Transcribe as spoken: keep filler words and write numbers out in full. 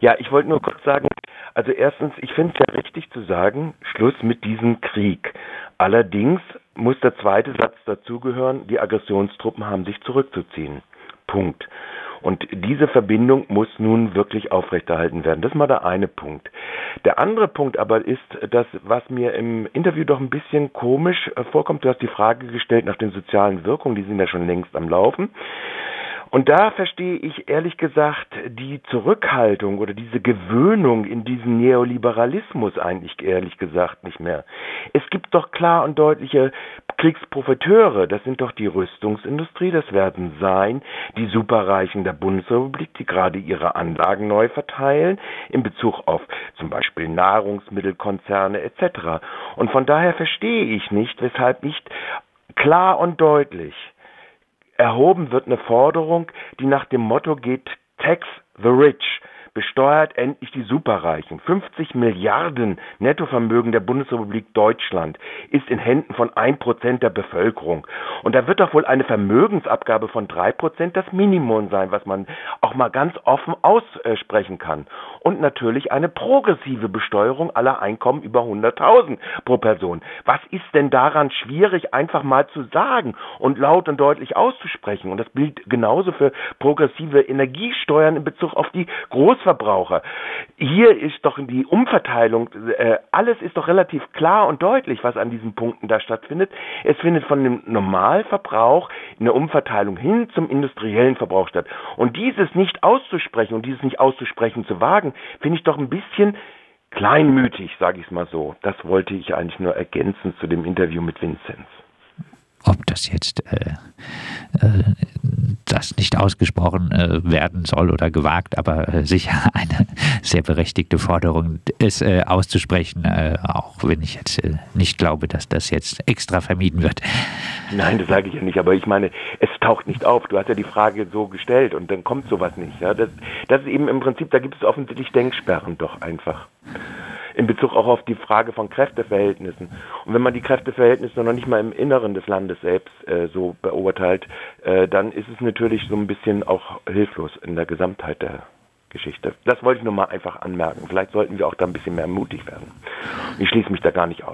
Ja, ich wollte nur kurz sagen, also erstens, ich finde es ja richtig zu sagen, Schluss mit diesem Krieg. Allerdings muss der zweite Satz dazugehören, die Aggressionstruppen haben sich zurückzuziehen. Punkt. Und diese Verbindung muss nun wirklich aufrechterhalten werden. Das ist mal der eine Punkt. Der andere Punkt aber ist, dass, was mir im Interview doch ein bisschen komisch vorkommt, du hast die Frage gestellt nach den sozialen Wirkungen, die sind ja schon längst am Laufen. Und da verstehe ich ehrlich gesagt die Zurückhaltung oder diese Gewöhnung in diesen Neoliberalismus eigentlich ehrlich gesagt nicht mehr. Es gibt doch klar und deutliche Kriegsprofiteure, das sind doch die Rüstungsindustrie, das werden sein die Superreichen der Bundesrepublik, die gerade ihre Anlagen neu verteilen in Bezug auf zum Beispiel Nahrungsmittelkonzerne et cetera. Und von daher verstehe ich nicht, weshalb nicht klar und deutlich erhoben wird eine Forderung, die nach dem Motto geht, tax the rich, besteuert endlich die Superreichen. fünfzig Milliarden Nettovermögen der Bundesrepublik Deutschland ist in Händen von ein Prozent der Bevölkerung. Und da wird doch wohl eine Vermögensabgabe von drei Prozent das Minimum sein, was man auch mal ganz offen aussprechen kann. Und natürlich eine progressive Besteuerung aller Einkommen über hunderttausend pro Person. Was ist denn daran schwierig, einfach mal zu sagen und laut und deutlich auszusprechen? Und das gilt genauso für progressive Energiesteuern in Bezug auf die Großverbraucher. Hier ist doch die Umverteilung, äh, alles ist doch relativ klar und deutlich, was an diesen Punkten da stattfindet. Es findet von dem Normalverbrauch eine Umverteilung hin zum industriellen Verbrauch statt. Und dieses nicht auszusprechen und dieses nicht auszusprechen zu wagen, finde ich doch ein bisschen kleinmütig, sage ich es mal so. Das wollte ich eigentlich nur ergänzen zu dem Interview mit Vinzenz. Ob das jetzt äh, äh, das nicht ausgesprochen äh, werden soll oder gewagt, aber äh, sicher eine sehr berechtigte Forderung, es äh, auszusprechen, äh, auch wenn ich jetzt äh, nicht glaube, dass das jetzt extra vermieden wird. Nein, das sage ich ja nicht, aber ich meine, es taucht nicht auf. Du hast ja die Frage so gestellt und dann kommt sowas nicht. Ja? Das, das ist eben im Prinzip, da gibt es offensichtlich Denksperren doch einfach. In Bezug auch auf die Frage von Kräfteverhältnissen. Und wenn man die Kräfteverhältnisse noch nicht mal im Inneren des Landes selbst äh, so beurteilt, äh, dann ist es natürlich so ein bisschen auch hilflos in der Gesamtheit der Geschichte. Das wollte ich nur mal einfach anmerken. Vielleicht sollten wir auch da ein bisschen mehr mutig werden. Ich schließe mich da gar nicht aus.